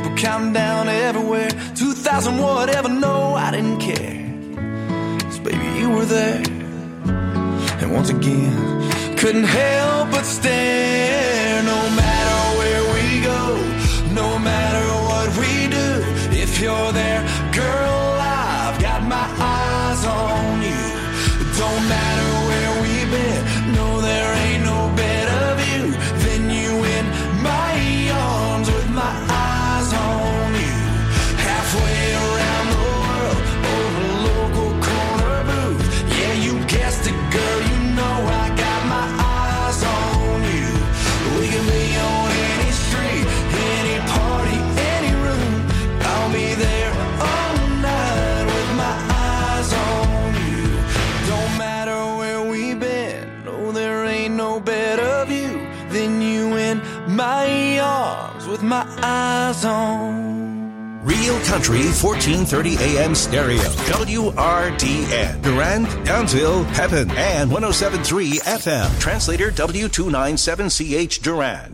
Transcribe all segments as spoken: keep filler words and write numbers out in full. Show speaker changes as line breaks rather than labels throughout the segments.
people counting down everywhere. two thousand whatever, no, I didn't care. 'Cause baby, you were there. And once again, couldn't help but stare. No matter where we go, no matter what we do, if you're there, girl, I've got my eyes on you. Don't matter where we've been, no, there ain't no better view than you in my arms with my eyes on you. Halfway around the world, over a local corner booth. Yeah, you guessed it, girl, you know I got my eyes on you. We can be on any street, any party, any room. I'll be there all night with my eyes on you. Don't matter where we've been, no, there ain't no better view than you in my arms with my eyes on.
Real Country fourteen thirty A M stereo. W R D N. Durand, Townsville, Pepin, and one oh seven point three F M. Translator W two ninety-seven C H Durand.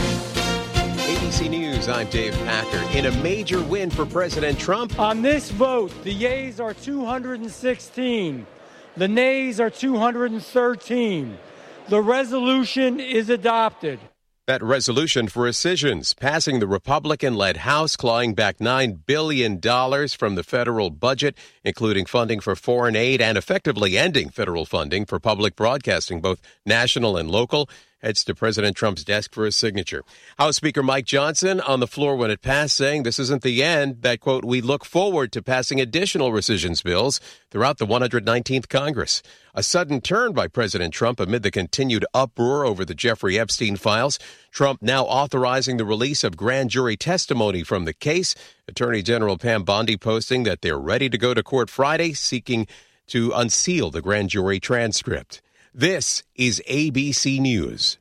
A B C News, I'm Dave Packer. In a major win for President Trump.
On this vote, the yeas are two hundred sixteen. The nays are two hundred thirteen. The resolution is adopted.
That resolution for rescissions, passing the Republican-led House, clawing back nine billion dollars from the federal budget, including funding for foreign aid and effectively ending federal funding for public broadcasting, both national and local, heads to President Trump's desk for his signature. House Speaker Mike Johnson on the floor when it passed, saying this isn't the end, that, quote, we look forward to passing additional rescissions bills throughout the one hundred nineteenth Congress. A sudden turn by President Trump amid the continued uproar over the Jeffrey Epstein files. Trump now authorizing the release of grand jury testimony from the case. Attorney General Pam Bondi posting that they're ready to go to court Friday, seeking to unseal the grand jury transcript. This is A B C News.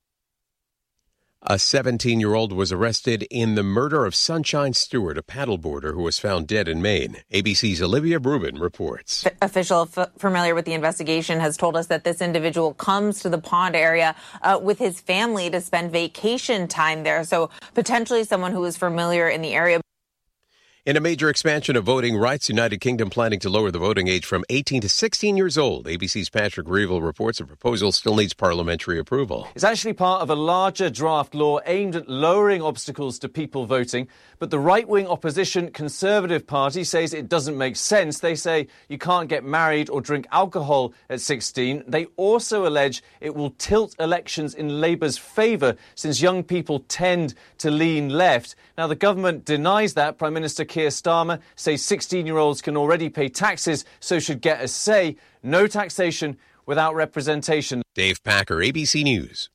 A seventeen-year-old was arrested in the murder of Sunshine Stewart, a paddleboarder who was found dead in Maine. A B C's Olivia Rubin reports.
F- official f- familiar with the investigation has told us that this individual comes to the pond area uh, with his family to spend vacation time there, so potentially someone who is familiar in the area.
In a major expansion of voting rights, United Kingdom planning to lower the voting age from eighteen to sixteen years old. A B C's Patrick Reevell reports the proposal still needs parliamentary approval.
It's actually part of a larger draft law aimed at lowering obstacles to people voting. But the right-wing opposition Conservative Party says it doesn't make sense. They say you can't get married or drink alcohol at sixteen. They also allege it will tilt elections in Labour's favour since young people tend to lean left. Now, the government denies that. Prime Minister Keir Starmer says sixteen-year-olds can already pay taxes, so should get a say. No taxation without representation.
Dave Packer, A B C News.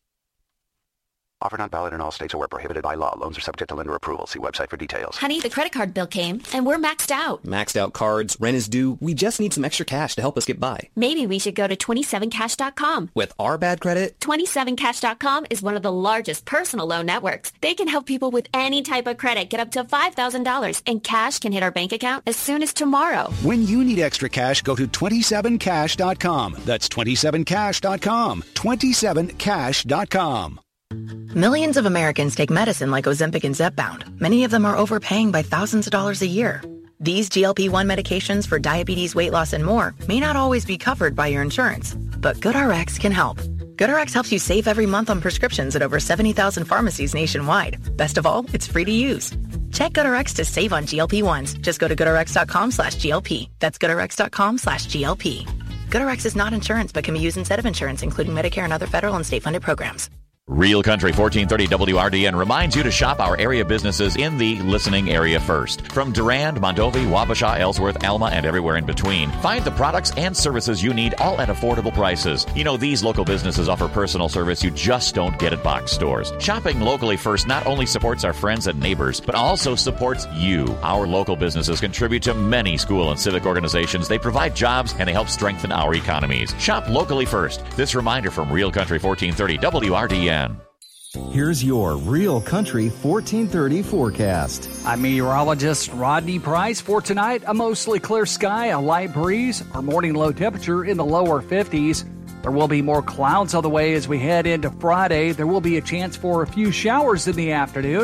Offer not valid in all states or where prohibited by law. Loans are subject to lender approval. See website for details.
Honey, the credit card bill came, and we're maxed out.
Maxed out cards, rent is due. We just need some extra cash to help us get by.
Maybe we should go to twenty-seven cash dot com.
With our bad credit?
twenty-seven cash dot com is one of the largest personal loan networks. They can help people with any type of credit get up to five thousand dollars, and cash can hit our bank account as soon as tomorrow.
When you need extra cash, go to twenty-seven cash dot com. That's twenty-seven cash dot com. twenty-seven cash dot com.
Millions of Americans take medicine like Ozempic and Zepbound. Many of them are overpaying by thousands of dollars a year. These G L P one medications for diabetes, weight loss, and more may not always be covered by your insurance, but GoodRx can help. GoodRx helps you save every month on prescriptions at over seventy thousand pharmacies nationwide. Best of all, it's free to use. Check GoodRx to save on G L P ones. Just go to goodrx.com slash GLP. That's goodrx.com slash GLP. GoodRx is not insurance but can be used instead of insurance, including Medicare and other federal and state-funded programs.
Real Country fourteen thirty W R D N reminds you to shop our area businesses in the listening area first. From Durand, Mondovi, Wabasha, Ellsworth, Alma, and everywhere in between. Find the products and services you need, all at affordable prices. You know, these local businesses offer personal service you just don't get at box stores. Shopping locally first not only supports our friends and neighbors, but also supports you. Our local businesses contribute to many school and civic organizations. They provide jobs and they help strengthen our economies. Shop locally first. This reminder from Real Country fourteen thirty W R D N.
Here's your Real Country fourteen thirty forecast.
I'm meteorologist Rodney Price. For tonight, a mostly clear sky, a light breeze, our morning low temperature in the lower fifties. There will be more clouds on the way as we head into Friday. There will be a chance for a few showers in the afternoon.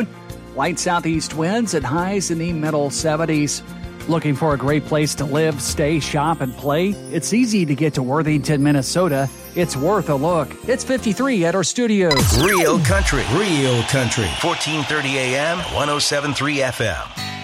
Light southeast winds and highs in the middle seventies. Looking for a great place to live, stay, shop, and play? It's easy to get to Worthington, Minnesota. It's worth a look. It's fifty-three at our studios.
Real country. Real country. fourteen thirty A M, one oh seven point three F M.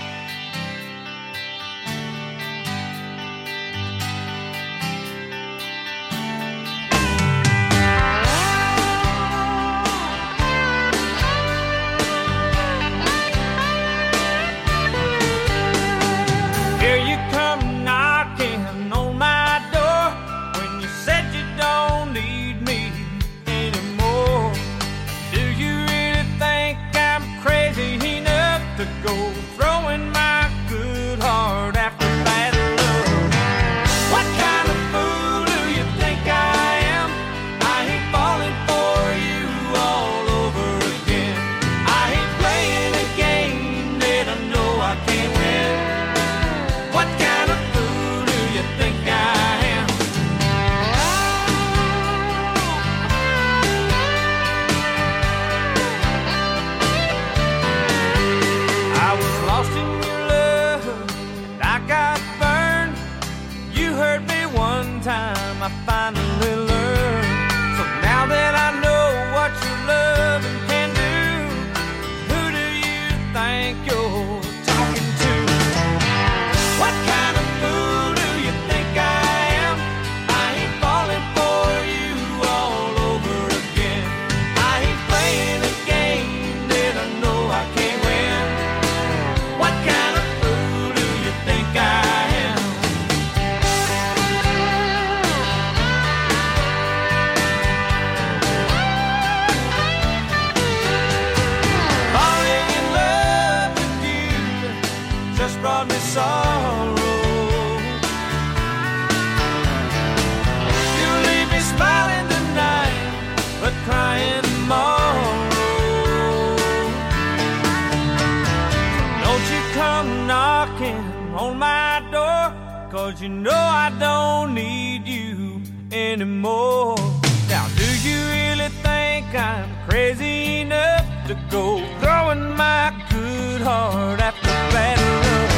You know I don't need you anymore. Now, do you really think I'm crazy enough to go throwing my good heart after bad love?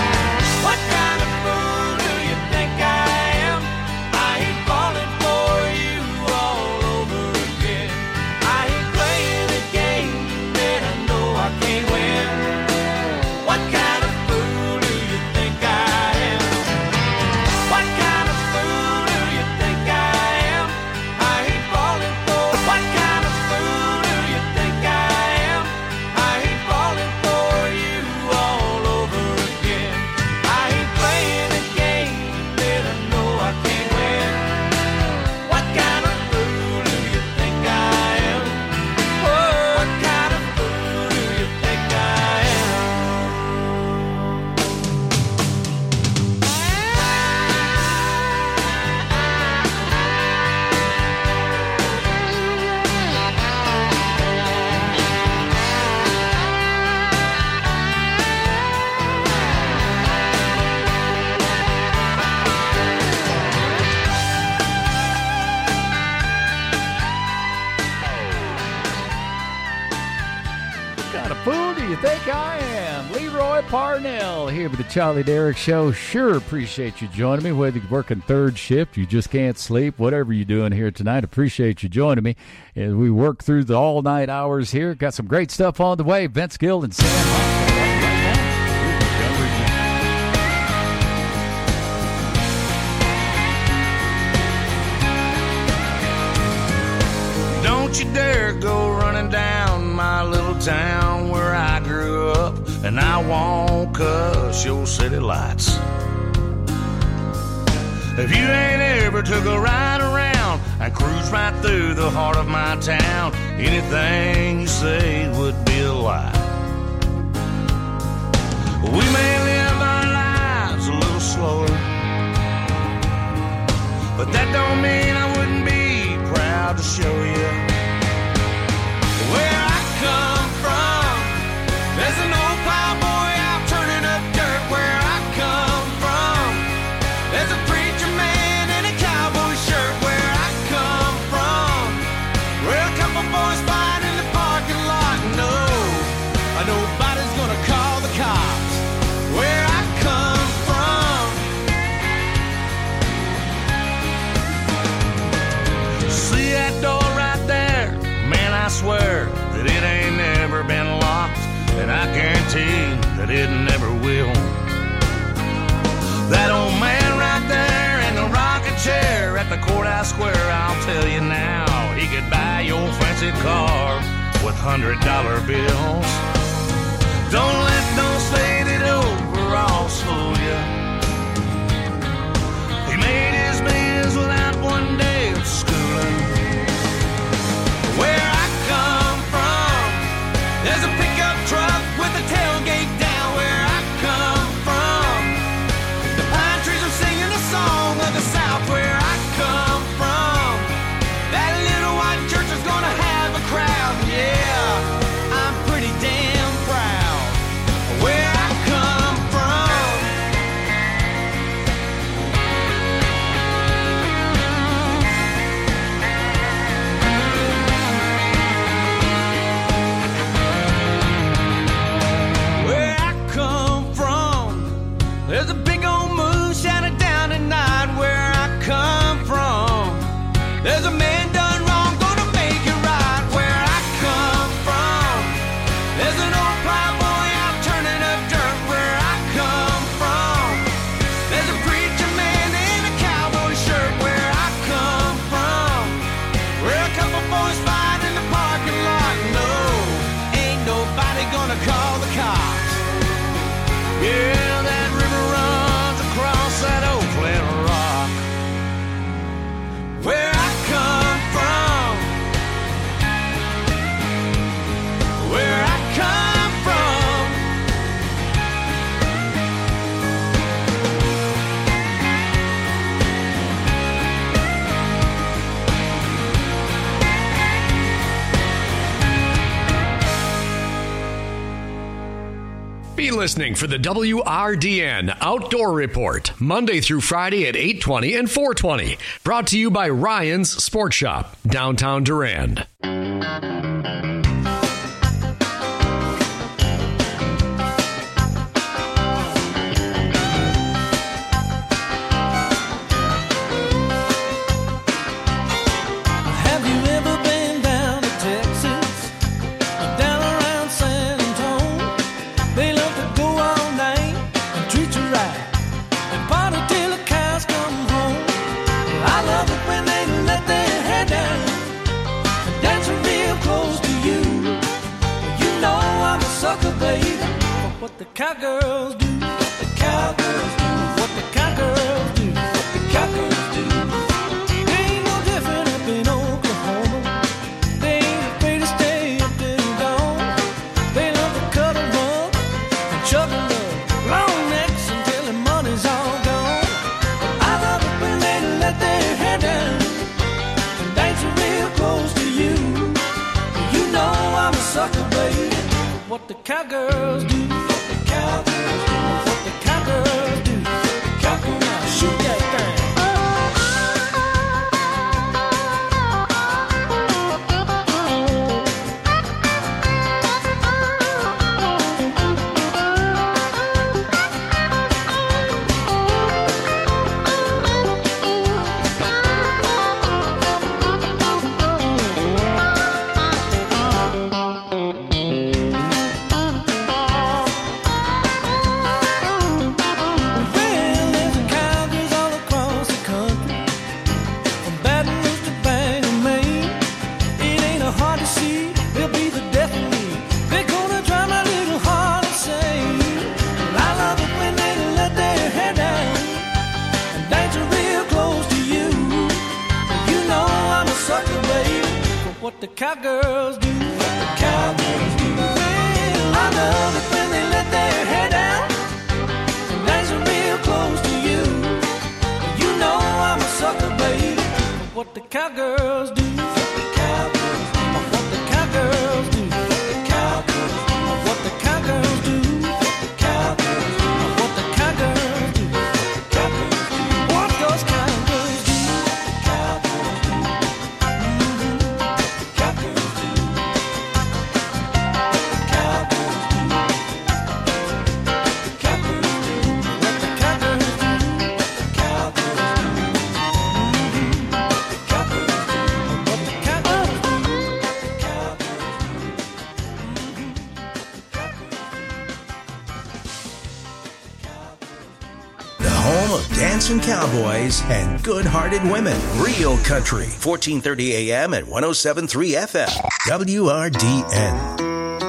What kind of fool do you think I am? I ain't falling for you all over again. I ain't playing a game that I know I can't win. What kind of fool do you think I am? What kind of fool do you think I am? I ain't falling for. What kind of fool do you think I am? I ain't falling for you all over again. I ain't playing a game that I know I can't win. What kind of fool do you think I am? Oh, what kind of fool do you think I am?
What kind of fool do you think I am? Leroy Parnell here with the Charlie Derrick Show. Sure appreciate you joining me, whether you're working third shift, you just can't sleep, whatever you're doing here tonight. Appreciate you joining me as we work through the all-night hours here. Got some great stuff on the way. Vince Gill and Sam Hunt.
Don't you dare go running down my little town where I grew up, and I won't cuss your city lights. If you ain't ever took a ride around and cruise right through the heart of my town, anything you say would be a lie. We may live our lives a little slower, but that don't mean I wouldn't be proud to show you where I come from. There's an old plowboy out turning up dirt where I come from. There's a preacher man in a cowboy shirt where I come from. Where a couple boys fight in the parking lot. No, I know about but it never will. That old man right there in the rocking chair at the courthouse square, I'll tell you now, he could buy your fancy car with hundred dollar bills. Don't let those faded overalls fool you. He made his biz without one day of schooling. Where I come from, there's a pickup truck with a tailgate down. Where I come from, the pine trees are singing a song of the South. Where I come from, that little white church is gonna have a crowd. Yeah, I'm pretty damn proud where I come from. Where I come from, there's a big old moon shining down at night. Where I come from, there's a man done wrong, gonna make it right. Where I come from, there's an old plowboy out turning up dirt. Where I come from, there's a preacher man in a cowboy shirt. Where I come from, where a couple boys fight in the parking lot. No, ain't nobody gonna call the cops. Yeah, that river runs across that old flat rock. Where I come from, where I come from.
Be listening for the W R D N Outdoor Report, Monday through Friday at eight twenty and four twenty. Brought to you by Ryan's Sports Shop, downtown Durand.
Have you ever been down to Texas, down around San Antonio? They love to go all night and treat you right, and party till the cows come home. I love it when they let their hair down and dancing real close to you. You know I'm a sucker, baby, for what the cowgirls do. What the cowgirls do. What the cowgirls do. What the cowgirls do. They ain't no different up in Oklahoma. They ain't afraid to stay up till dawn. They love to cuddle up and chug a love, long necks until the money's all gone. I love it when they let their hair down and dancing real close to you. You know I'm a sucker, baby, for what the cowgirls do. What the cowgirls do. What the cowgirls do. Cowgirl, now shoot that thing. Well, there's cowgirls all across the country, from Baton Rouge to Bangor, Maine. It ain't a hard to see, they'll be the death of me. They're gonna drive my little heart insane. I love it when they let their hair down and dancing real close to you. You know I'm a sucker, baby, for what the cowgirls do. What the cowgirls do. Well, I love it when they let their hair down and dancing real close to you. You know I'm a sucker, baby, for what the cowgirls do. What the cowgirls do. What the cowgirls do. What the cowgirls do. What the cowgirls do. What the cowgirls do. What the cowgirls do. What those cowgirls do. Cowgirls do. Mhm. Cowgirls do. Cowgirls do. Cowgirls do. What the cowgirls do. Cowgirls do. Mhm. Cowgirls do.
of dancing cowboys and good-hearted women. Real Country, fourteen thirty A M and one oh seven point three F M. W R D N.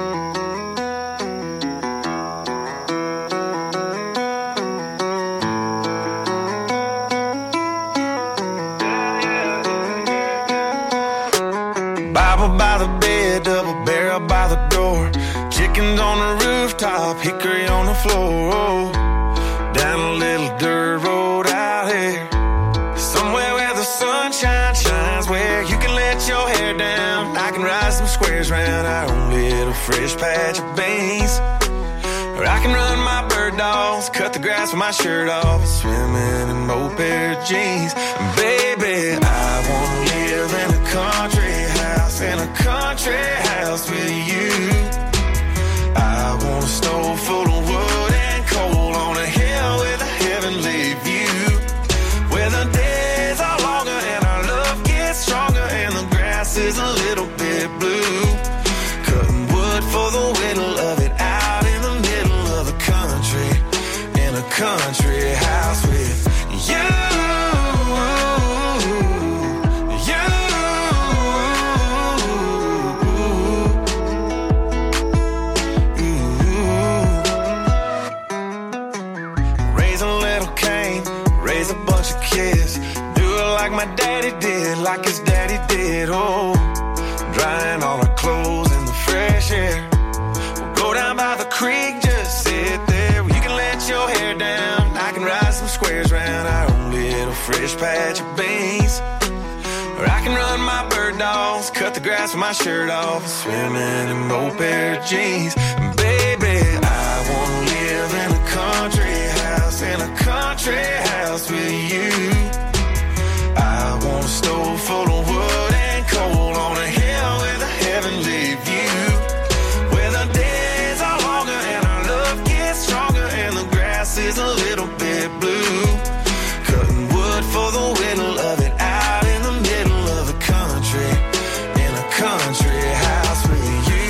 By the bed, double barrel by the door. Chickens on the rooftop, hickory on the floor. Down a little dirt road out here, somewhere where the sunshine shines, where you can let your hair down. I can ride some squares round our own little fresh patch of beans. Or I can run my bird dogs, cut the grass with my shirt off, swimming in old pair of jeans. Baby, I wanna live in a country house, in a country house with you. I want a stove full of wood and coal on a hill with a heavenly view, where the days are longer and our love gets stronger and the grass is a little bit blue. Cutting wood for the whittle of it out in the middle of the country, in a country house with you. My daddy did, like his daddy did, oh, drying all our clothes in the fresh air. We'll go down by the creek, just sit there. You can let your hair down, I can ride some squares round our own little fresh patch of beans. Or I can run my bird dogs, cut the grass with my shirt off, swimming in old pair of jeans. Baby, I wanna live in a country house, in a country house with you. I want a stove full of wood and coal on a hill with a heavenly view, where the days are longer and our love gets stronger and the grass is a little bit blue. Cutting wood for the whittle of it out in the middle of the country, in a country house with you.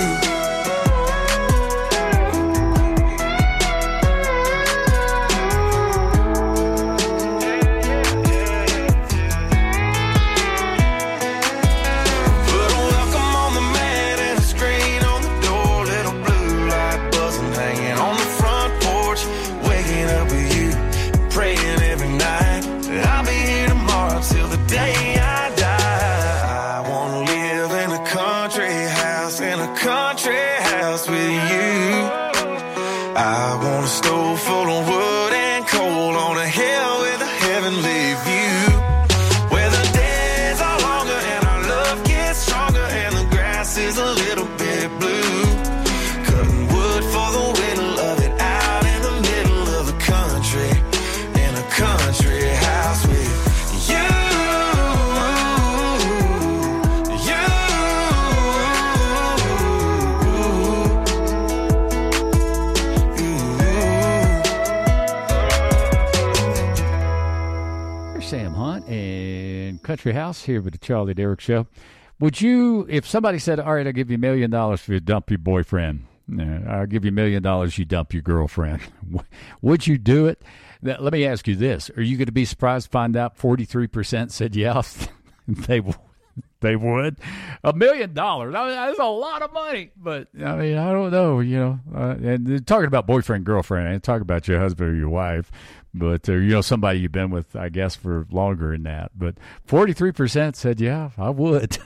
Country House here with the Charlie Derrick Show. Would you, if somebody said, all right, I'll give you a million dollars for you to dump your boyfriend, uh, I'll give you a million dollars you dump your girlfriend, would you do it? Now, let me ask you this. Are you going to be surprised to find out forty-three percent said yes? they, they would. A million dollars. I mean, that's a lot of money. But, I mean, I don't know, you know. Uh, and talking about boyfriend, girlfriend, I ain't talking about your husband or your wife. But, uh, you know, somebody you've been with, I guess, for longer than that. But forty-three percent said, yeah, I would.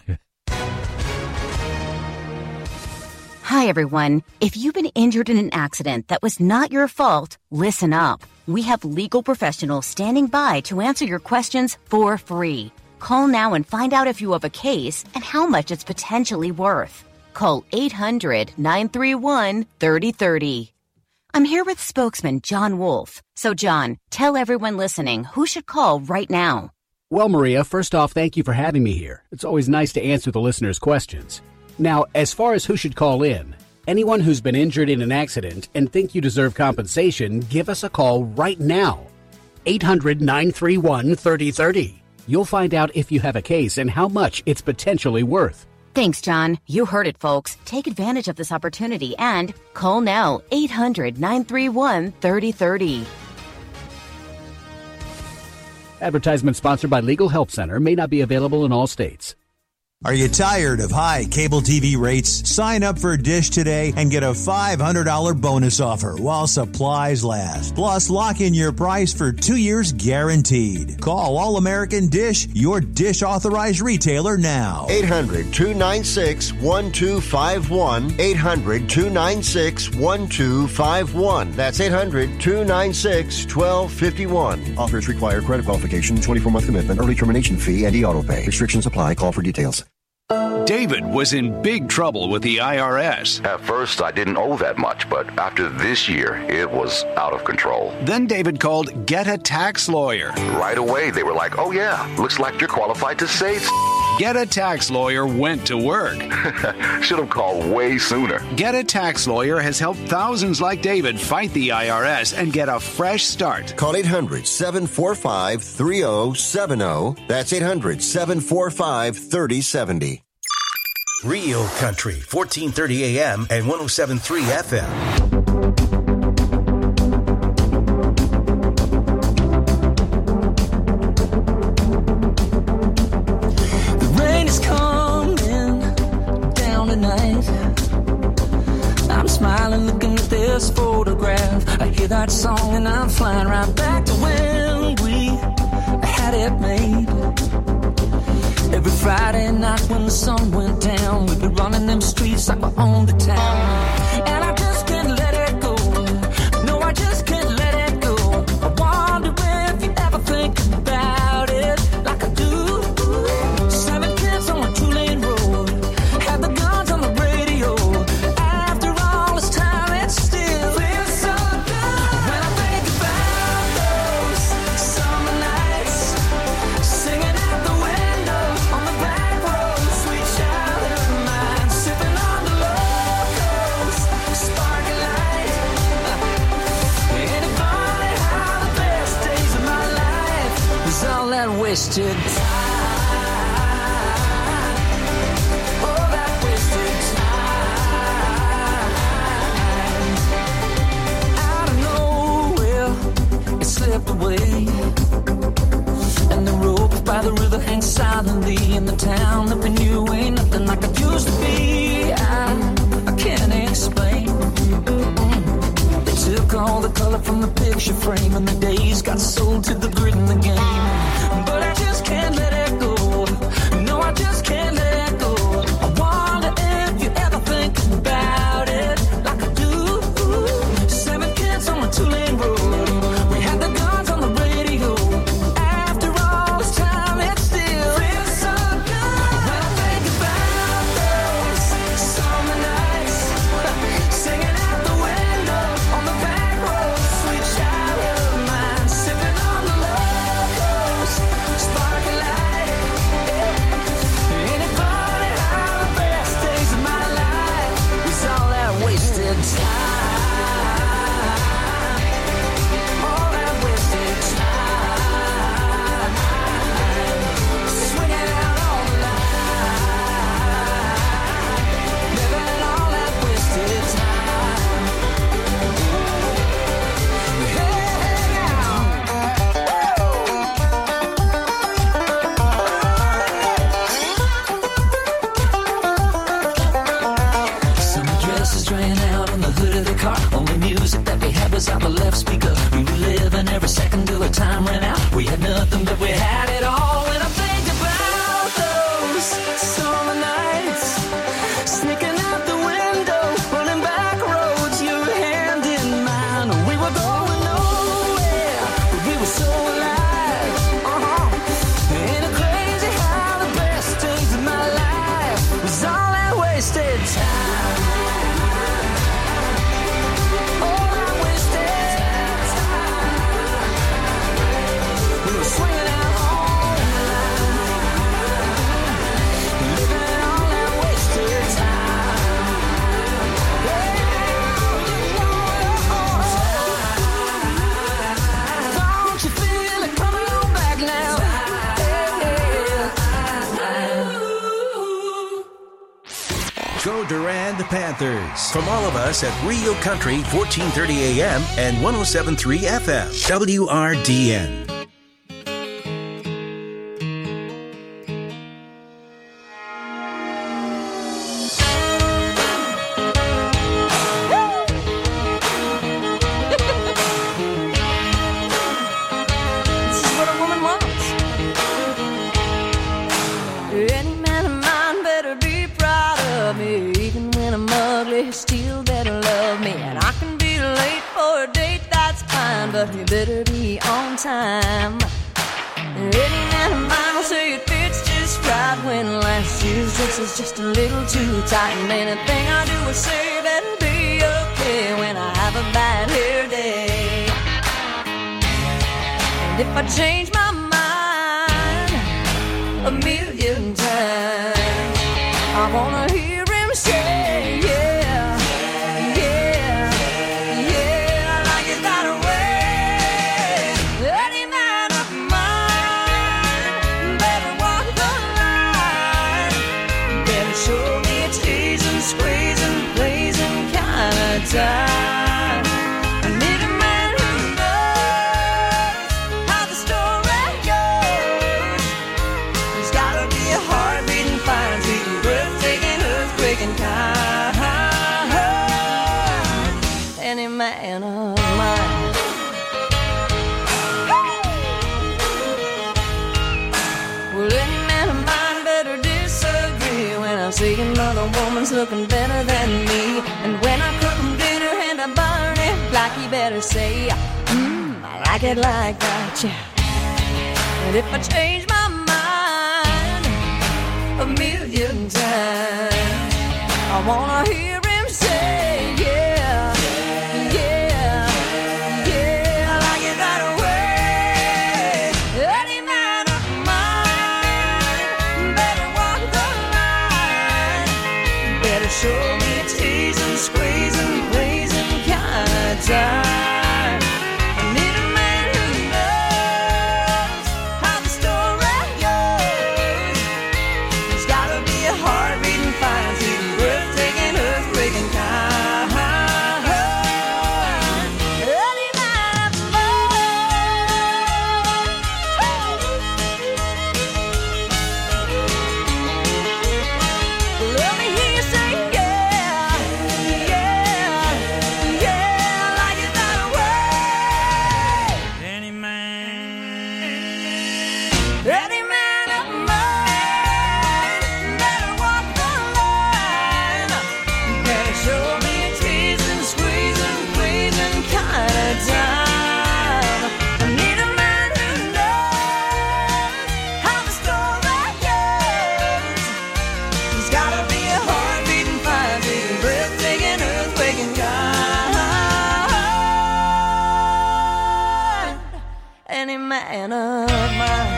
Hi, everyone. If you've been injured in an accident that was not your fault, listen up. We have legal professionals standing by to answer your questions for free. Call now and find out if you have a case and how much it's potentially worth. Call eight hundred, nine three one, three oh three oh. I'm here with spokesman John Wolf. So, John, tell everyone listening who should call right now.
Well, Maria, first off, thank you for having me here. It's always nice to answer the listeners' questions. Now, as far as who should call in, anyone who's been injured in an accident and think you deserve compensation, give us a call right now. eight hundred, nine three one, three oh three oh. You'll find out if you have a case and how much it's potentially worth.
Thanks, John. You heard it, folks. Take advantage of this opportunity and call now, eight hundred, nine three one, three oh three oh.
Advertisement sponsored by Legal Help Center. May not be available in all states.
Are you tired of high cable T V rates? Sign up for Dish today and get a five hundred dollars bonus offer while supplies last. Plus, lock in your price for two years guaranteed. Call All American Dish, your Dish authorized retailer now.
eight hundred, two nine six, one two five one. eight hundred, two nine six, one two five one. That's eight hundred, two nine six, one two five one.
Offers require credit qualification, twenty-four month commitment, early termination fee, and e-auto pay. Restrictions apply. Call for details.
David was in big trouble with the I R S.
At first, I didn't owe that much, but after this year, it was out of control.
Then David called Get a Tax Lawyer.
Right away, they were like, oh yeah, looks like you're qualified to save.
Get a Tax Lawyer went to work.
Should have called way sooner.
Get a Tax Lawyer has helped thousands like David fight the I R S and get a fresh start.
Call eight hundred, seven four five, three zero seven zero. That's eight hundred, seven four five, three zero seven zero.
Real Country, fourteen thirty A M and one oh seven point three F M.
The rain is coming down tonight. I'm smiling looking at this photograph. I hear that song and I'm flying right back to when we had it made. Every Friday night when the sun went down, we'd be running them streets like we owned the town. And I just can't let it go. No, I just can't let it go. I wonder if you ever think about it like I do. Seven kids on a two-lane road, had the guns on the radio. After all this time, it still feels so good. When I think about those summer nights, singing out the window on the back road, sweet child of mine, sipping on the locals, sparking light. Ain't it funny how the best days of my life was all that wasted time? All that wasted time. Out of nowhere, it slipped away. And the rope by the river hangs silently in the town that we knew ain't nothing like it used to be. I, I can't explain. Mm-mm. They took all the color from the picture frame and the days got sold to the grid in the game. But I just can't let it go. No, I just can't let it go. I wonder if you ever think about it like I do. Seven kids on a two-lane road. We had the guns on the radio. After all this time, it still feels so good. When I think about those summer nights, singing out the window on the back road, sweet child of mine, sipping on the locals, sparking light. Ain't it funny how the best days of my life was all that wasted time? All that wasted time. Swinging out on the line, living all that wasted time. Hey, now. Summer dresses drain out on the hood of the car. Only music that we had was out the left speaker. We were living every second till the time ran out. We had nothing, but we had it all. When I think about those summer nights, sneaking out the window, running back roads, your hand in mine. We were going nowhere, but we were so alive. Uh-huh. Ain't it crazy how the best days of my life was all that wasted time? All that wasted time. We were swinging out on the line, living all that wasted time. Don't you feel it coming on back now?
Go Durand Panthers. From all of us at Real Country, fourteen thirty A M and one oh seven point three F M. W R D N.
but you better be on time. Any man of mine will say it fits just right when last year's dress is just a little too tight. And anything I do or say better be okay when I have a bad hair day. And if I change my mind a million times, I wanna hear him say, yeah, yeah, yeah, I like it that way. Any man of mine better walk the line, better show me a teasing, squeezing, blazing kind of time. I need a man who knows how the story goes. There's gotta be a heart beating fire, beating, breathtaking, earthquaking kind. Any man of mine. Well, any man of mine better disagree when I see another woman's looking better than me. And when I cook him dinner and I burn it black, he better say, mmm, I like it like that, yeah. And if I change my mind a million times, I wanna hear him say, yeah, yeah, yeah, I like it that way. Any man of mine better walk the line, better show me a teasing, squeezing, blazing kind of time. I need a man who knows how the story goes. There's gotta be a heart beating fire, beating, breathtaking, earthquaking kind. Any man of mine. Let me hear you say, yeah, yeah, yeah, I like it that way. Any man, any man of mine better walk the line, better show me a teasing, squeezing, pleasing kind of time. I need a man who knows how the story goes. There's gotta be a heart beating, fire beating, breathtaking, earthquaking kind. Any man of mine.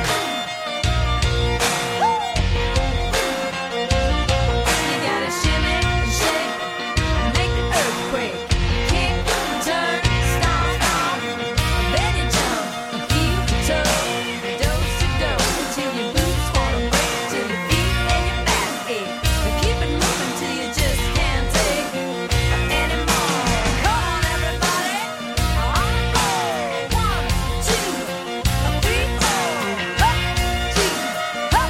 You gotta shimmy and shake and make the earthquake. Kick and turn, stomp, stomp. Then you jump and feel the toe. Dose to dose till your boots wanna break, till your feet and your back ache. But keep it moving till you just can't take anymore. Come on, everybody. On the floor. One, two, three, four. Up, two, up.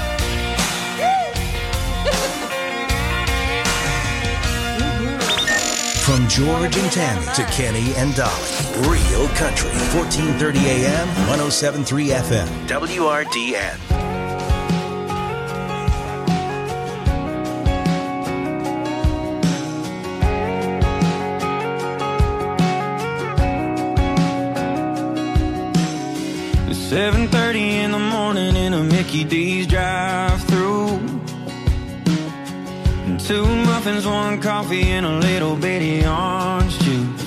From George and Tammy to Kenny and Dolly. Real Country, fourteen thirty A M, one oh seven point three F M, W R D N.
It's seven thirty in the morning in a Mickey D's drive-through. And two muffins, one coffee, and a little bitty orange juice.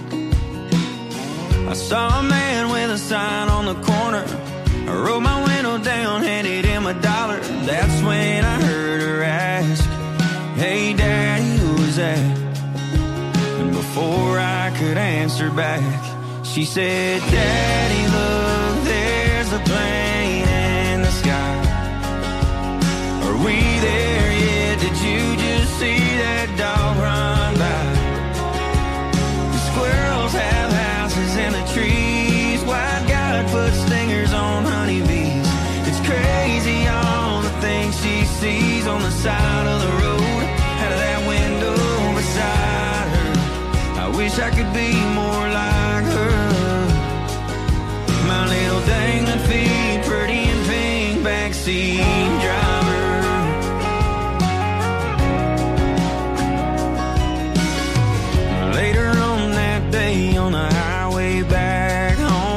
I saw a man with a sign on the corner. I rolled my window down, handed him a dollar. That's when I heard her ask, "Hey Daddy, who's that?" And before I could answer back, she said, "Daddy, look, there's a plane in the sky. Are we there yet? Did you just see that dog run by? The squirrels have houses in the trees. White God put stingers on honeybees. It's crazy all the things she sees on the side of the road, out of that window beside her. I wish I could be more like her. My little dangling feet, pretty and pink, backseat driver." Later on that day on the highway back home,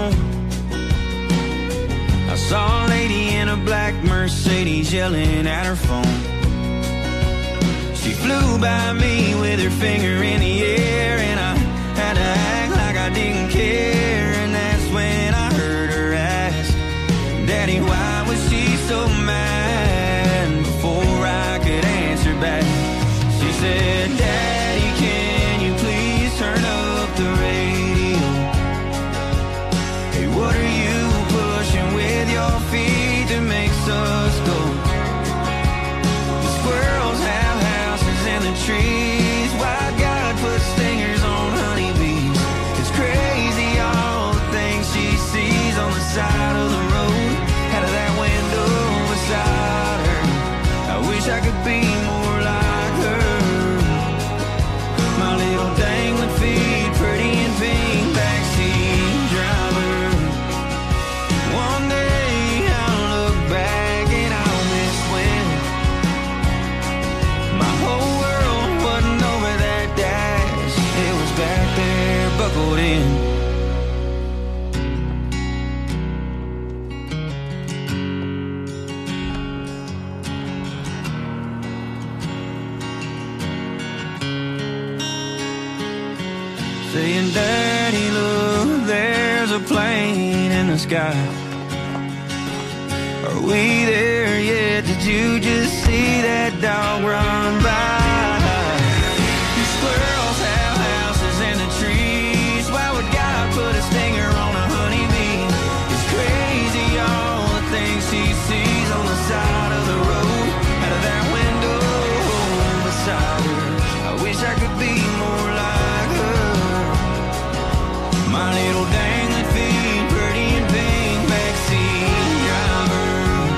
Saw a lady in a black Mercedes yelling at her phone. She flew by me with her finger in the air, and I had to act like I didn't care. And that's when I heard her ask, Daddy, why was she so mad? Before I could answer back, she said, Daddy, can you please turn up the radio? Hey, what are you pushing with your feet that makes us go? The squirrels have houses in the trees. Why God put stingers on honeybees? It's crazy all the things she sees on the side of the road, out of that window beside her. I wish I could be more like her. My little dangling feet, pretty and pink, backseat driver. One day I'll look back and I'll miss when my whole world wasn't over that dash. It was back there, buckled in. Saying, Daddy, look, there's a plane in the sky. Are we there yet? Did you just see that dog run by? The squirrels have houses in the trees. Why would God put a stinger on a honeybee? It's crazy all the things she sees on the side of the road, out of that window beside her. I wish I could be more like her. My little dangling feet, pretty and pink, backseat driver.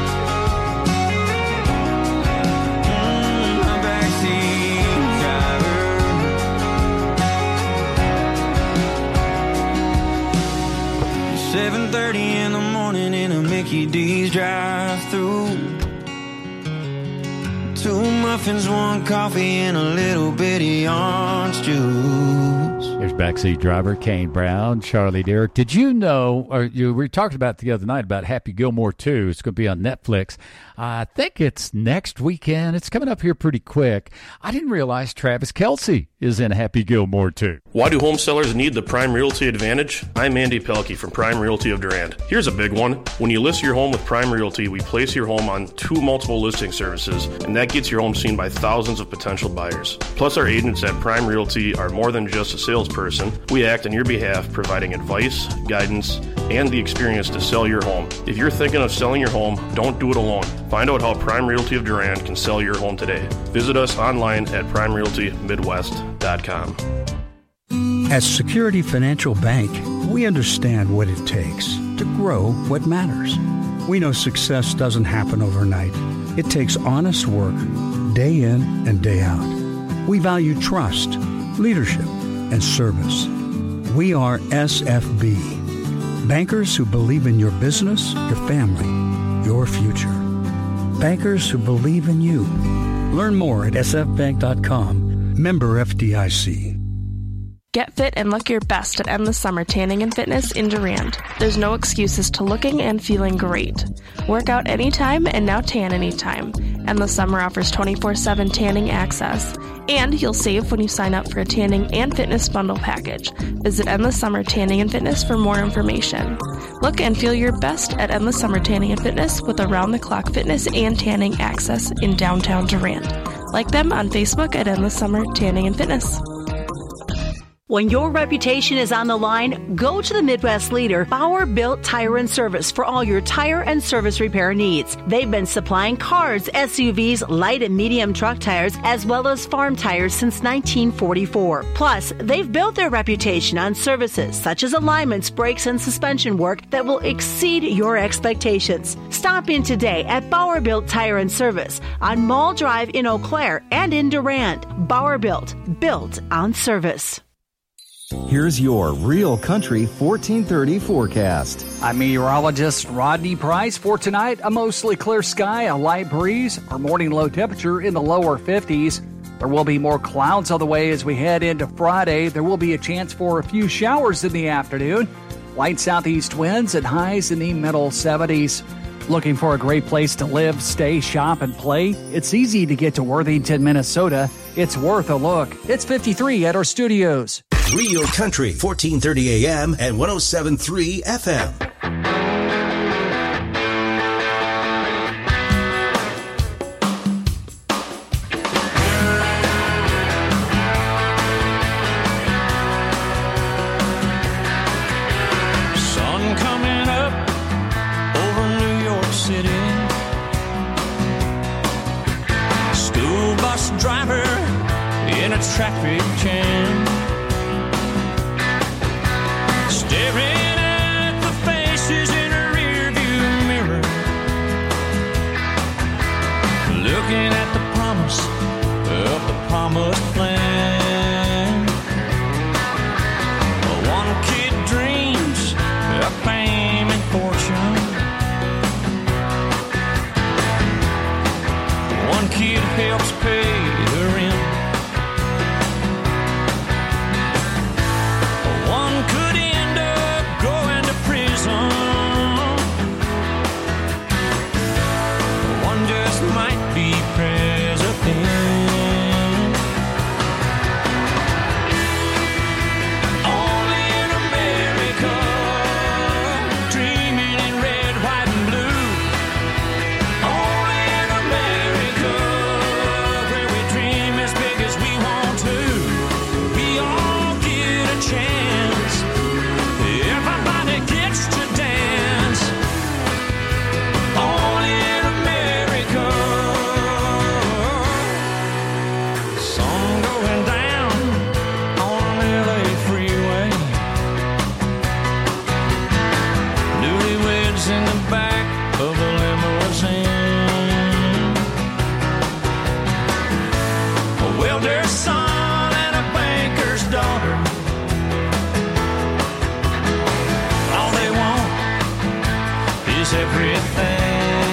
Mm, my backseat driver. seven thirty in the morning in a Mickey D's drive-thru. Two muffins, one coffee, and a little bitty orange juice.
There's backseat driver Kane Brown, Charlie Derrick. Did you know, or you we were talking about the other night about Happy Gilmore two. It's going to be on Netflix. I think it's next weekend. It's coming up here pretty quick. I didn't realize Travis Kelce is in Happy Gilmore two.
Why do home sellers need the Prime Realty Advantage? I'm Andy Pelkey from Prime Realty of Durand. Here's a big one. When you list your home with Prime Realty, we place your home on two multiple listing services, and that gets your home seen by thousands of potential buyers. Plus, our agents at Prime Realty are more than just a salesperson. We act on your behalf, providing advice, guidance, and the experience to sell your home. If you're thinking of selling your home, don't do it alone. Find out how Prime Realty of Durand can sell your home today. Visit us online at prime realty midwest dot com.
At Security Financial Bank, we understand what it takes to grow what matters. We know success doesn't happen overnight. It takes honest work, day in and day out. We value trust, leadership, and service. We are S F B, bankers who believe in your business, your family, your future. Bankers who believe in you. Learn more at s f bank dot com. Member F D I C.
Get fit and look your best at Endless Summer Tanning and Fitness in Durand. There's no excuses to looking and feeling great. Work out anytime and now tan anytime. Endless Summer offers twenty-four seven tanning access. And you'll save when you sign up for a tanning and fitness bundle package. Visit Endless Summer Tanning and Fitness for more information. Look and feel your best at Endless Summer Tanning and Fitness with around-the-clock fitness and tanning access in downtown Durand. Like them on Facebook at Endless Summer Tanning and Fitness.
When your reputation is on the line, go to the Midwest leader, Bauer Built Tire and Service, for all your tire and service repair needs. They've been supplying cars, S U Vs, light and medium truck tires, as well as farm tires since nineteen forty-four. Plus, they've built their reputation on services such as alignments, brakes, and suspension work that will exceed your expectations. Stop in today at Bauer Built Tire and Service on Mall Drive in Eau Claire and in Durand. Bauer Built, built on service.
Here's your Real Country fourteen thirty forecast.
I'm meteorologist Rodney Price. For tonight, a mostly clear sky, a light breeze, our morning low temperature in the lower fifties. There will be more clouds on the way as we head into Friday. There will be a chance for a few showers in the afternoon. Light southeast winds and highs in the middle seventies. Looking for a great place to live, stay, shop, and play? It's easy to get to Worthington, Minnesota. It's worth a look. It's fifty-three at our studios.
Real Country, fourteen thirty A M and one oh seven point three F M.
Sun coming up over New York City. School bus driver in a traffic jam. Staring at the faces in a rearview mirror. Looking at the promise of the promised land. One kid dreams of fame and fortune. One kid helps pay the rent. One could end up going to prison. One just might be president. Only in America, dreaming in red, white, and blue. Only in America, where we dream as big as we want to. We all get a chance. Everybody gets to dance. Only in America. Sun going down on an L A freeway. Newlyweds in the back of a limousine. A welder's son and a banker's daughter. All they want is everything.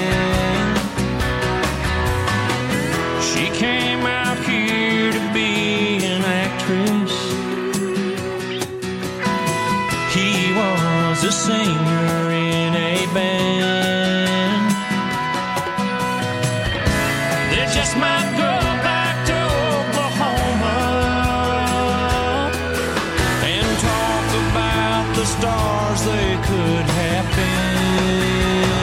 She came out here to be an actress. He was a singer in a band. They just might go back to Oklahoma and talk about the stars they could have been.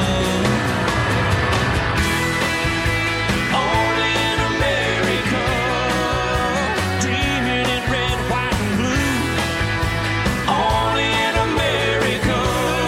Only in America, dreaming in red, white, and blue. Only in America.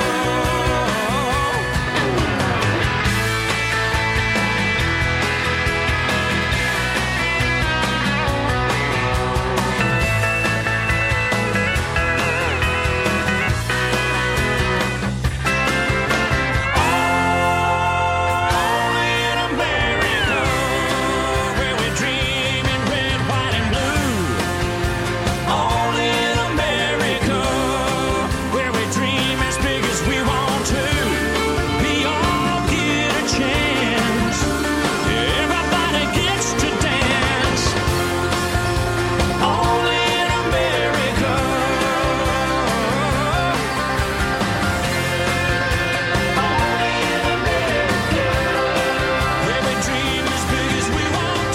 Only in America, where we dream in red, white, and blue. Only in America, where we dream as big as we want to. We all get a chance. Everybody gets to dance. Only in America. Only in America, where we dream as big as we want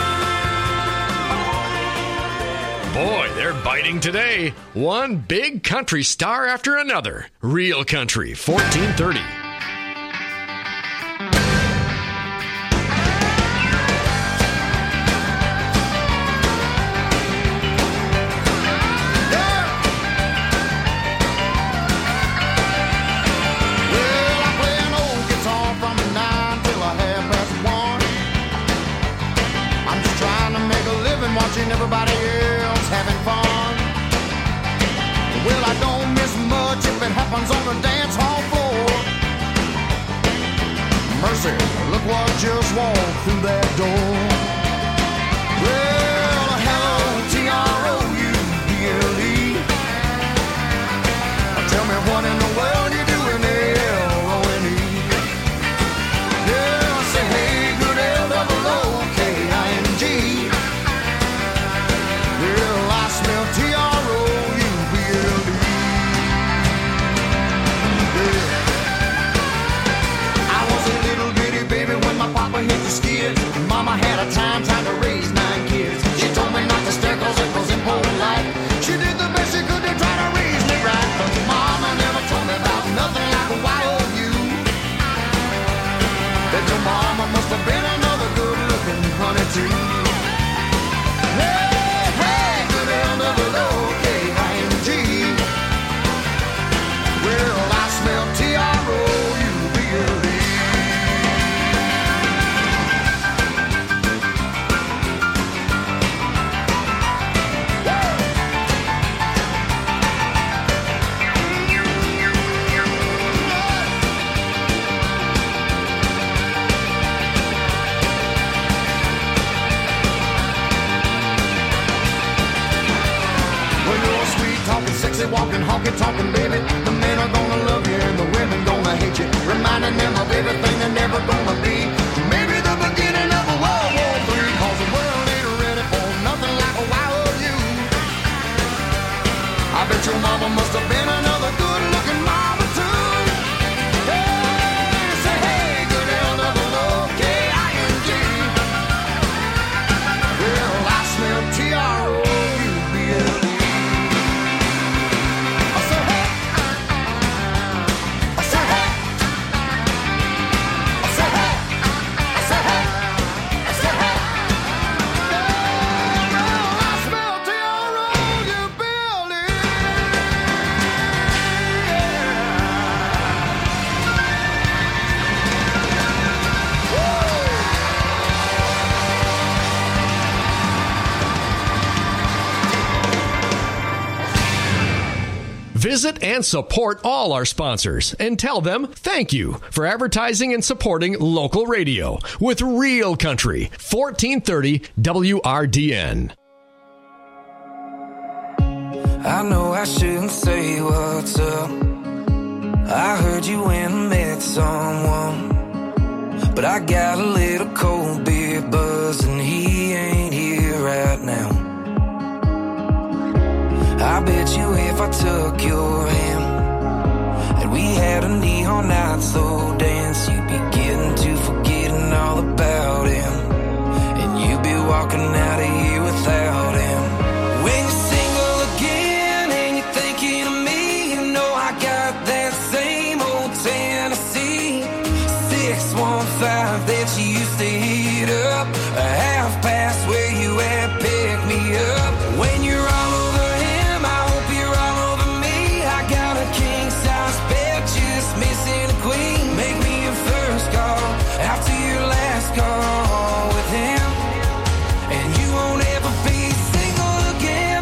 to.
Boy, they're biting today. One big country star after another. Real Country, fourteen thirty.
Well, I play an old guitar from nine till a half past one. I'm just trying to make a living watching everybody else having fun. Well, I don't miss much if it happens on the dance hall floor. Mercy, look what just walked through that door. Well, hello, T R O U B L E. Tell me what in the world you doing there, L O N E. Yeah, I say, hey, good L O O K I N G. Well, I smell T R O U B L E. talking, baby. The men are gonna love you and the women gonna hate you, reminding them of everything they're never gonna be. Maybe the beginning of a World War Three, cause the world ain't ready for nothing like a wild you. I bet your mama must have been another good-looking mama too. Hey, say hey, good L double O K I N G. Well, I smell T R O U B L E. I say hey, I say hey, I say hey, I say hey, I say hey. Well, I smell T R O U B L E.
Visit and support all our sponsors and tell them thank you for advertising and supporting local radio with Real Country, fourteen thirty W R D N.
I know I shouldn't say what's up. I heard you went and met someone, but I got a little cold beer buzz and he ain't here right now. I bet you if I took your hand and we had a neon night slow dance, you'd be getting to forgetting all about him, and you'd be walking out of here without him. When you're single again and you're thinking of me, you know I got that same old Tennessee six one five that you used to heat up, a half past where you at, pick me up. When you're all over him, I hope you're all over me. I got a king size bed, just missing a queen. Make me your first call after your last call with him, and you won't ever be single again.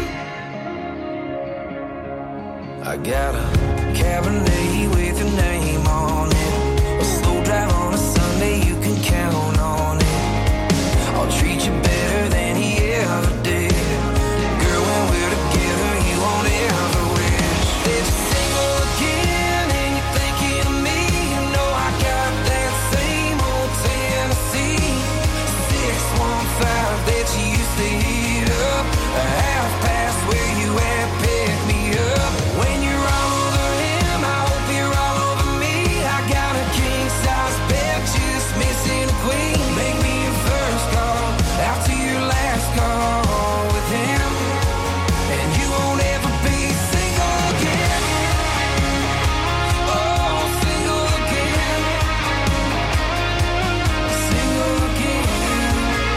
I got a Cabernet with your name on it, a slow drive on a Sunday, you can count on it. I'll treat you better than he ever did. Girl, when we're together, you won't ever wish that you're single again and you're thinking of me. You know I got that same old Tennessee six one five that you used to heat up, a half past where you at, pick me up. When you're all over him, I hope you're all over me. I got a king size bed, just missing a queen. Make me your first call after your last call with him, and you won't ever be single again. Oh, single again, single again.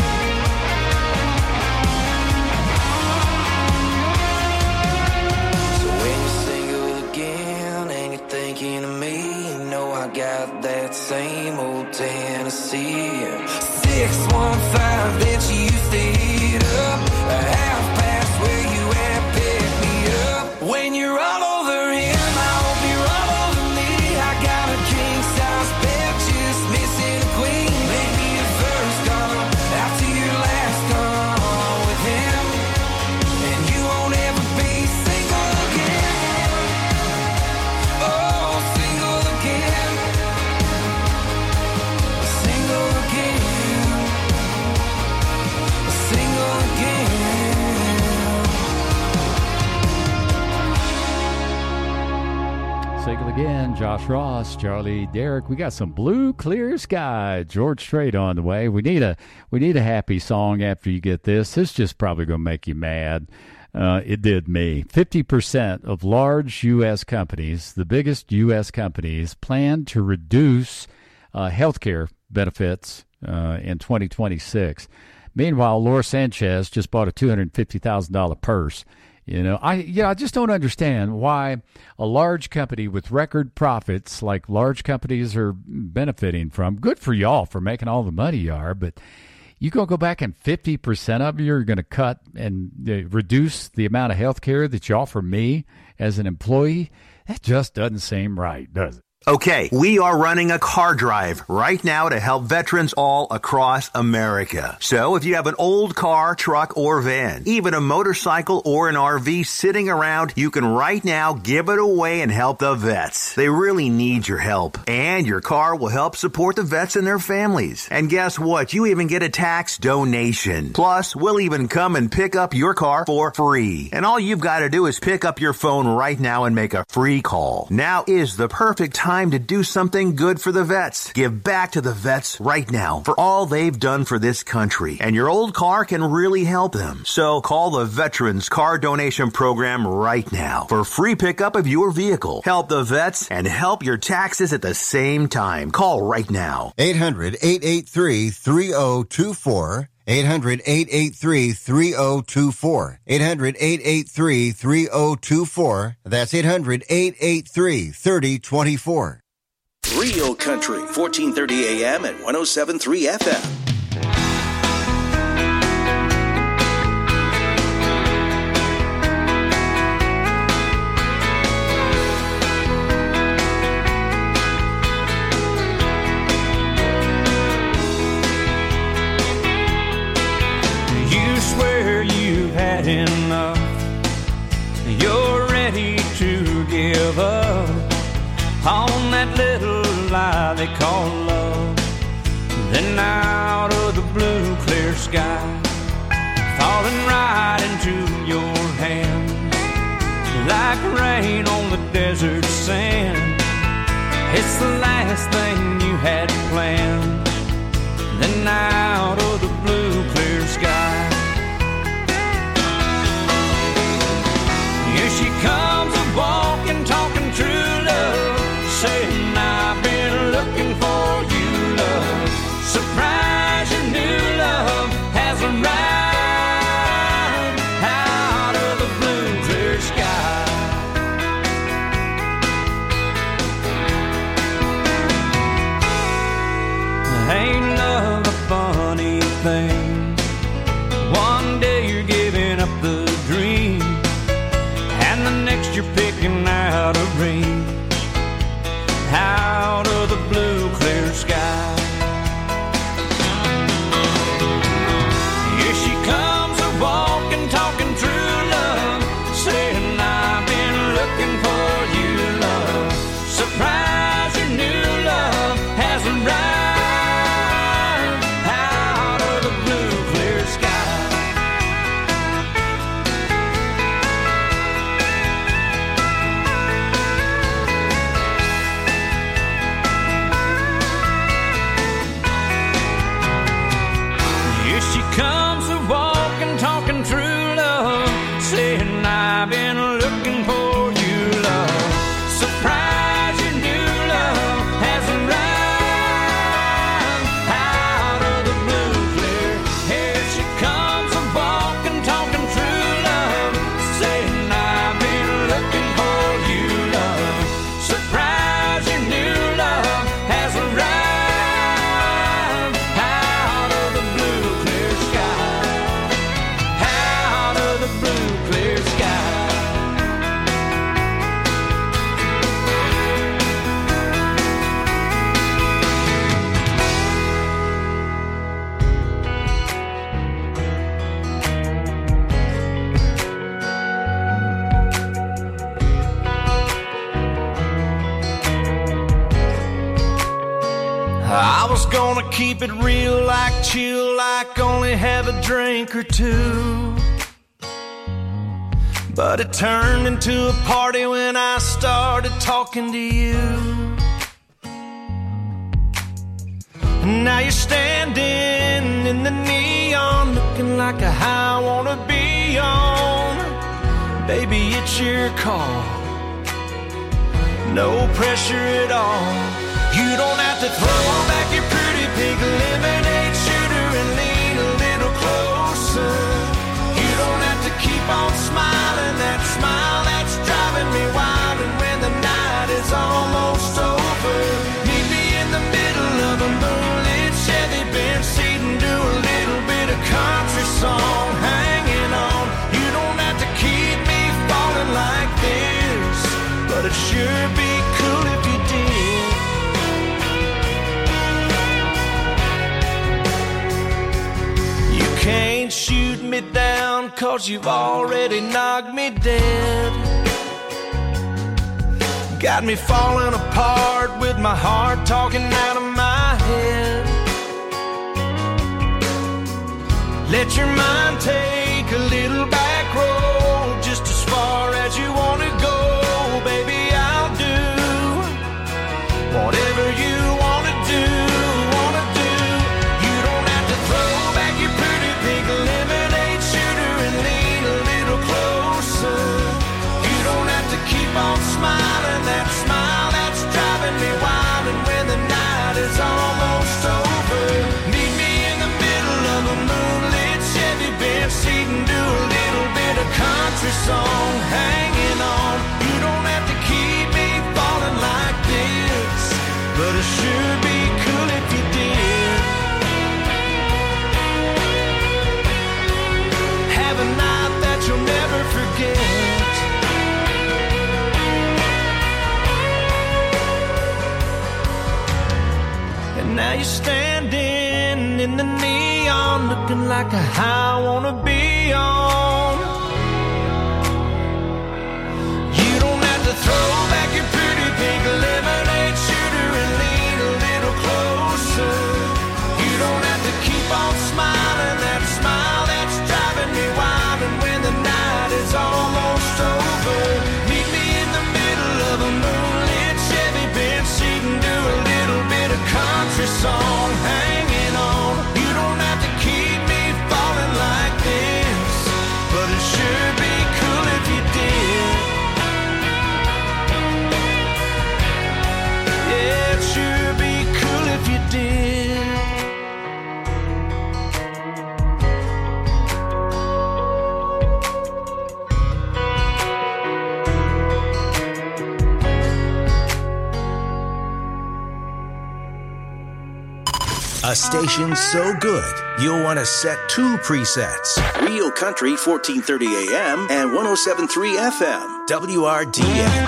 So when you're single again and you're thinking of me, you know I got that same old Tennessee six one five that you used to heat up, a half past where you at, pick me up. When you're all over him, I hope you're all over me. I got a king size bed, just missing a queen. Make me your first call after your last call with him, and you won't ever be single again. Oh, single again, single again, single again.
Single again, Josh Ross, Charlie Derrick. We got some Blue Clear Sky, George Strait on the way. We need a we need a happy song after you get this. This is just probably going to make you mad. Uh, it did me. fifty percent of large U S companies, the biggest U S companies, plan to reduce uh, health care benefits uh, in twenty twenty-six. Meanwhile, Laura Sanchez just bought a two hundred fifty thousand dollars purse. You know, I yeah, I just don't understand why a large company with record profits, like large companies are benefiting from. Good for y'all for making all the money you are, but you gonna go back and fifty percent of you are going to cut and uh, reduce the amount of health care that you offer me as an employee? That just doesn't seem right, does it?
Okay, we are running a car drive right now to help veterans all across America. So if you have an old car, truck, or van, even a motorcycle or an R V sitting around, you can right now give it away and help the vets. They really need your help. And your car will help support the vets and their families. And guess what? You even get a tax donation. Plus, we'll even come and pick up your car for free. And all you've got to do is pick up your phone right now and make a free call. Now is the perfect time to do something good for the vets. Give back to the vets right now for all they've done for this country. And your old car can really help them. So call the Veterans Car Donation Program right now for free pickup of your vehicle. Help the vets and help your taxes at the same time. Call right now.
eight hundred, eight eight three, three oh two four. eight hundred, eight eight three, three oh two four. eight hundred, eight eight three, three oh two four. That's eight hundred, eight eight three, three oh two four.
Real Country, fourteen thirty A M and one oh seven point three F M.
Had enough. You're ready to give up on that little lie they call love. Then out of the blue clear sky, falling right into your hands like rain on the desert sand. It's the last thing you had planned. Then out of the blue clear sky, here she comes a-walking, talking true love, saying I've been looking for you, love. Surprise, your new love has arrived out of the blue clear sky. Ain't love a funny thing? One day you're giving up the dream, and the next you're picking out a ring out of the blue clear sky. Here she comes a-walking, talking true love, saying I've been looking for you, love. Surprise, your new love has arrived out of the blue clear sky. Comes a-walking, talking true love, saying I've been looking for you, love. Surprise, your new love has arrived out of the blue clear. Here she comes a-walking, talking true love, saying I've been looking for you, love. Surprise, your new love has arrived out of the blue clear sky. Out of the blue clear sky.
I was gonna keep it real, like chill, like only have a drink or two. But it turned into a party when I started talking to you. And now you're standing in the neon, looking like a high I wanna be on. Baby, it's your call, no pressure at all. You don't have to throw back your pretty pink lemonade shooter and lean a little closer. You don't have to keep on smiling, that smile that's driving me wild. And when the night is almost over, meet me in the middle of a moonlit Chevy Benz seat and do a little bit of country song, hanging on. You don't have to keep me falling like this, but it'd sure be cool if you did.
ain't shooting me down, 'cause you've already knocked me dead. Got me falling apart with my heart talking out of my head. Let your mind take a little back road, just as far as you want to go. Baby, I'll do whatever you want to do, want to do. You don't have to throw back your pretty pink lemonade shooter and lean a little closer. You don't have to keep on smiling, that smile that's driving me wild. And when the night is almost over, meet me in the middle of a moonlit Chevy bench seat and do a little bit of country song, hanging on. You don't have to keep me falling like this, but it sure be cool if you did. Have a night that you'll never forget. And now you're standing in the neon, looking like a high I wanna be on. You don't have to throw back your pretty pink lemonade shooter and lean a little closer. You don't have to keep on smiling, that smile that's driving me wild. And when the night is almost over, meet me in the middle of a moonlit Chevy bench seat and do a little bit of country song, hanging on. You don't have to keep me falling like this, but it sure be cool if you did. Yeah, it sure be cool if you did.
A station so good, you'll want to set two presets. Real Country fourteen thirty A M and one oh seven point three F M, W R D N.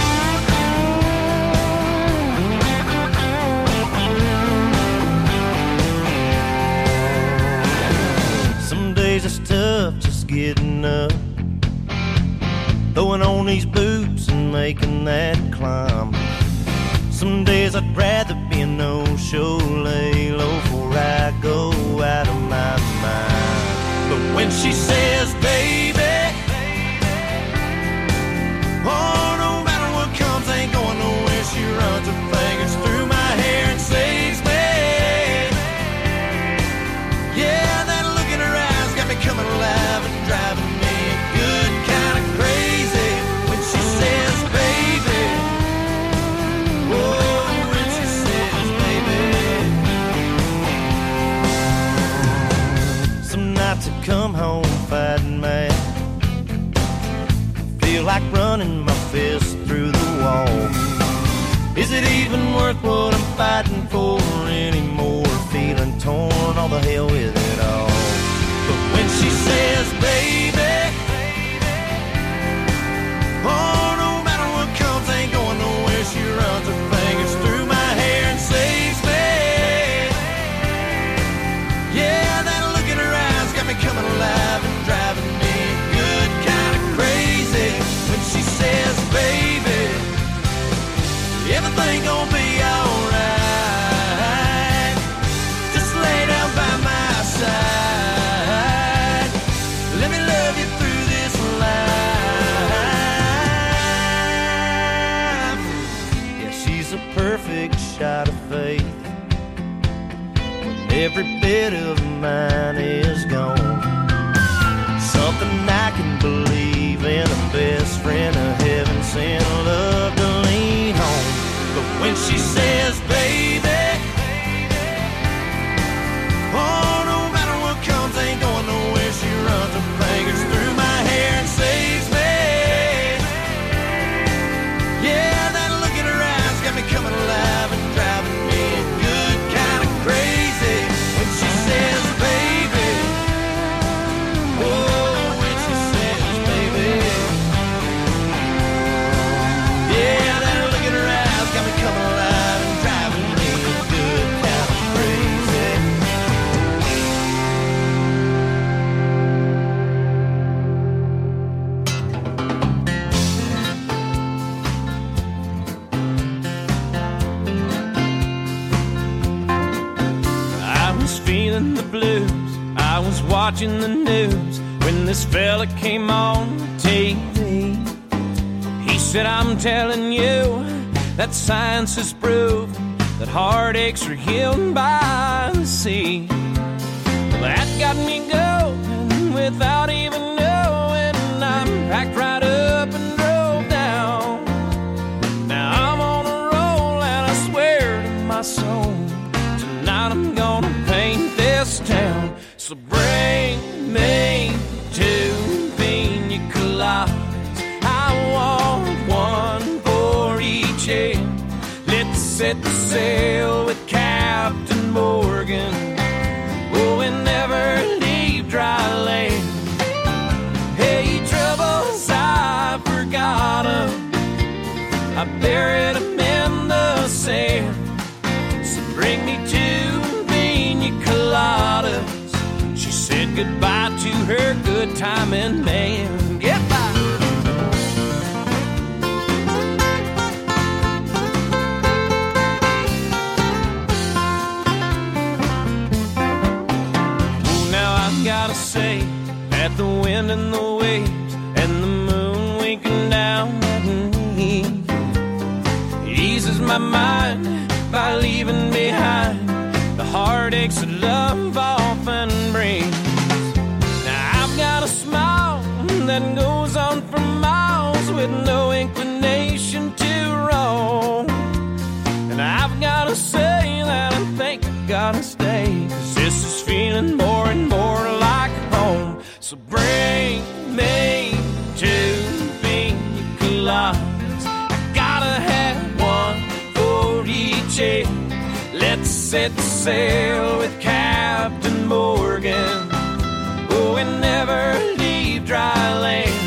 Some days it's tough just getting up, throwing on these boots and making that climb. Some days I'd rather be a no-show, lay low before I go out of my mind. But when she says, baby, oh, no matter what comes, ain't going nowhere. She runs her fingers through my hair and saves me. Yeah, that look in her eyes got me coming alive and driving me good kind of crazy. When she says, baby, oh, when she says, baby. Some nights I come home fighting mad, feel like running my fist through the wall. Is it even worth what I'm fighting for anymore? Feeling torn, all the hell with it all. But when she says, baby, oh, no matter what comes, ain't going nowhere. She runs her fingers through my hair and saves me. Yeah, that look in her eyes got me coming alive and driving me good kind of crazy. When she says, baby, everything gonna be alright, just lay down by my side. Let me love you through this life. Yeah, she's a perfect shot of faith when every bit of mine is gone. Something I can believe in, a best friend, a heaven sent love to lean on. But when she says, baby, oh, no matter what comes, ain't going nowhere. She runs her fingers through my hair and saves me. Yeah, that look in her eyes got me coming alive and driving me good kind of crazy. When she says, baby, oh, when she says, baby, yeah, that look in her eyes got me coming alive and driving in the blues. I was watching the news when this fella came on T V. He said, I'm telling you that science has proven that heartaches are healed by the sea. Well, that got me going without even knowing. I'm packed right up and drove down. Now I'm on a roll and I swear to my soul, tonight I'm gonna paint this town. So bring me two pina coladas. I want one for each head. Let's set the sail with Captain Morgan. Oh, and never leave dry land. Hey, troubles, I forgot 'em. I buried 'em in the sand. So bring me two pina coladas. She said goodbye to her good timing man. Goodbye. Gotta say that the wind and the waves and the moon winking down at me eases my mind by leaving behind the heartaches that love often brings. Now I've got a smile that goes on for miles with no inclination to roam. And I've gotta say that I think I gotta stay, 'cause this is feeling more and more like home. So bring me two pina coladas. I gotta have one for each head. Let's set sail with Captain Morgan. Oh, and never leave dry land.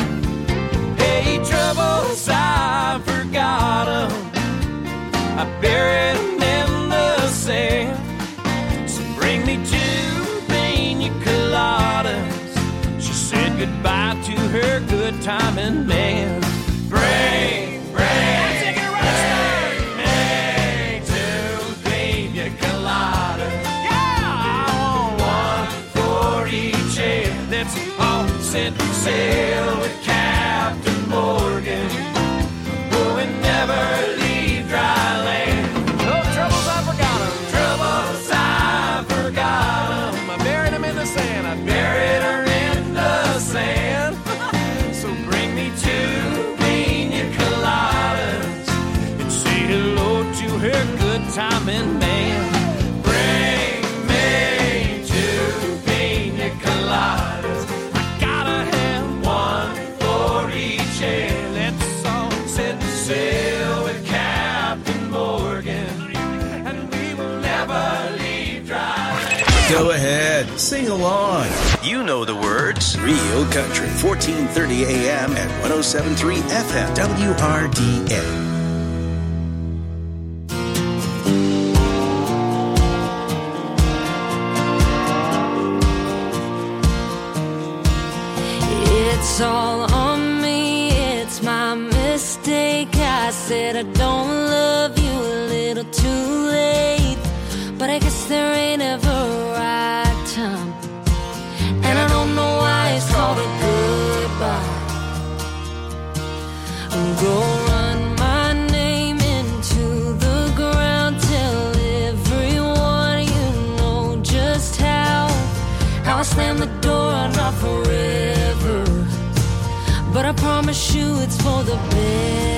Hey, troubles, I forgot 'em. I buried 'em in the sand. So bring me two pina coladas. She said goodbye to her good timing man. Bring, bring, bring me two pina coladas. Yeah, I want one for each head. Let's all set sail with Captain Morgan. Oh, and never leave dry land. Oh, troubles, I forgot 'em. Troubles, I forgot 'em. I buried 'em in the sand. I buried her in the sand. So bring me two pina coladas and say hello to her good timing man. Bring me two pina coladas. I gotta have one for each head. Let's all set sail with Captain Morgan, and we will never leave dry land.
Go ahead, sing along. You know the words. Real Country, fourteen thirty A M at one oh seven point three F M, W R D N.
It's all on me, it's my mistake. I said I don't love you a little too late, but I guess there ain't ever a right time. And I don't know why it's called a goodbye. I'm gonna run my name into the ground, tell everyone you know just how How I slam the door, not forever, but I promise you it's for the best.